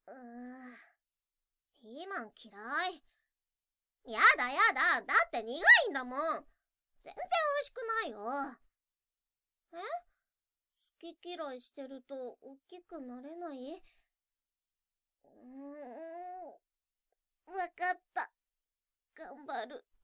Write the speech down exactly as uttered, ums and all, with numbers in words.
うーん。ピーマン嫌い。やだやだ、だって苦いんだもん。全然美味しくないよ。え？好き嫌いしてると大きくなれない？うーん。わかった。頑張る。